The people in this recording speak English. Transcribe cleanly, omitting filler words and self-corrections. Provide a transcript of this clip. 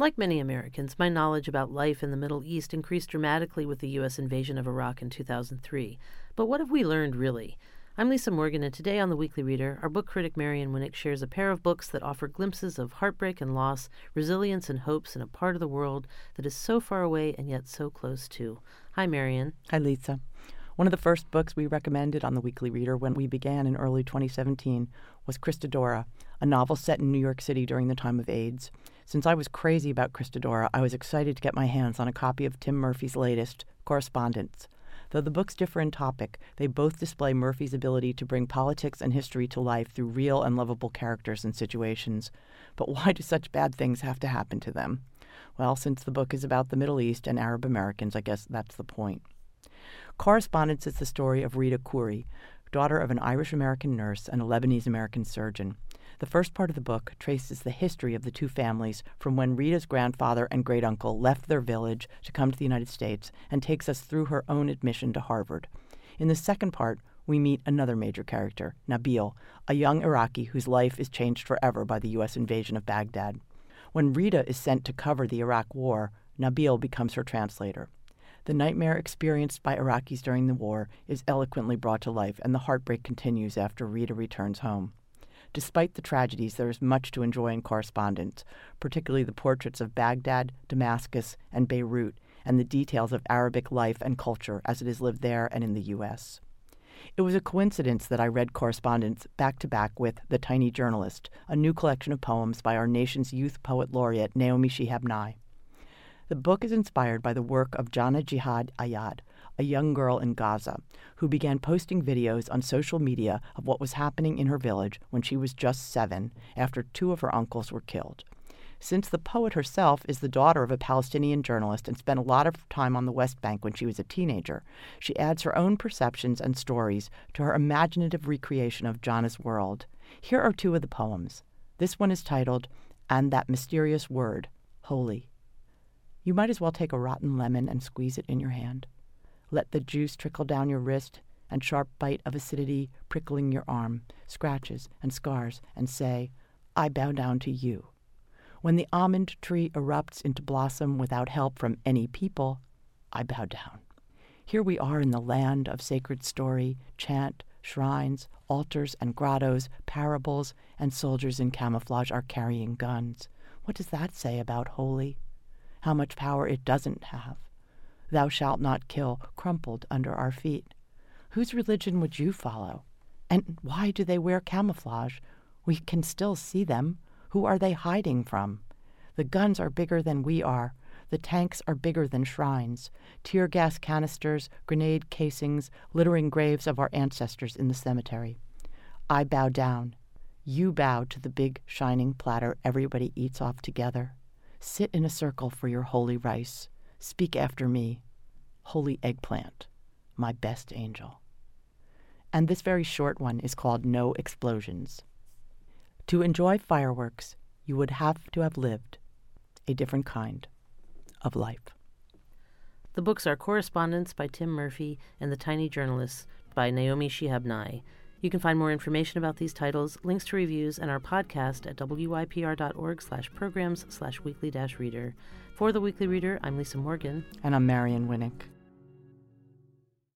Like many Americans, my knowledge about life in the Middle East increased dramatically with the U.S. invasion of Iraq in 2003. But what have we learned, really? I'm Lisa Morgan, and today on The Weekly Reader, our book critic Marion Winnick shares a pair of books that offer glimpses of heartbreak and loss, resilience and hopes in a part of the world that is so far away and yet so close to. Hi, Marion. Hi, Lisa. One of the first books we recommended on The Weekly Reader when we began in early 2017 was Christadora, a novel set in New York City during the time of AIDS. Since I was crazy about Christadora, I was excited to get my hands on a copy of Tim Murphy's latest, Correspondence. Though the books differ in topic, they both display Murphy's ability to bring politics and history to life through real and lovable characters and situations. But why do such bad things have to happen to them? Well, since the book is about the Middle East and Arab Americans, I guess that's the point. Correspondence is the story of Rita Khoury, daughter of an Irish-American nurse and a Lebanese-American surgeon. The first part of the book traces the history of the two families from when Rita's grandfather and great-uncle left their village to come to the United States and takes us through her own admission to Harvard. In the second part, we meet another major character, Nabil, a young Iraqi whose life is changed forever by the U.S. invasion of Baghdad. When Rita is sent to cover the Iraq War, Nabil becomes her translator. The nightmare experienced by Iraqis during the war is eloquently brought to life, and the heartbreak continues after Rita returns home. Despite the tragedies, there is much to enjoy in Correspondence, particularly the portraits of Baghdad, Damascus, and Beirut, and the details of Arabic life and culture as it is lived there and in the U.S. It was a coincidence that I read Correspondence back-to-back with The Tiny Journalist, a new collection of poems by our nation's youth poet laureate, Naomi Shihab Nye. The book is inspired by the work of Jana Jihad Ayad, a young girl in Gaza, who began posting videos on social media of what was happening in her village when she was just 7, after 2 of her uncles were killed. Since the poet herself is the daughter of a Palestinian journalist and spent a lot of time on the West Bank when she was a teenager, she adds her own perceptions and stories to her imaginative recreation of Jana's world. Here are 2 of the poems. This one is titled, "And That Mysterious Word, Holy." You might as well take a rotten lemon and squeeze it in your hand. Let the juice trickle down your wrist, and sharp bite of acidity prickling your arm, scratches and scars, and say, I bow down to you. When the almond tree erupts into blossom without help from any people, I bow down. Here we are in the land of sacred story, chant, shrines, altars and grottos, parables, and soldiers in camouflage are carrying guns. What does that say about holy? How much power it doesn't have. Thou shalt not kill, crumpled under our feet. Whose religion would you follow? And why do they wear camouflage? We can still see them. Who are they hiding from? The guns are bigger than we are. The tanks are bigger than shrines. Tear gas canisters, grenade casings, littering graves of our ancestors in the cemetery. I bow down. You bow to the big, shining platter everybody eats off together. Sit in a circle for your holy rice. Speak after me. Holy eggplant, my best angel. And this very short one is called No Explosions. To enjoy fireworks, you would have to have lived a different kind of life. The books are Correspondence by Tim Murphy and The Tiny Journalist by Naomi Shihab Nye. You can find more information about these titles, links to reviews, and our podcast at wypr.org/programs/weekly-reader. For The Weekly Reader, I'm Lisa Morgan. And I'm Marion Winnick.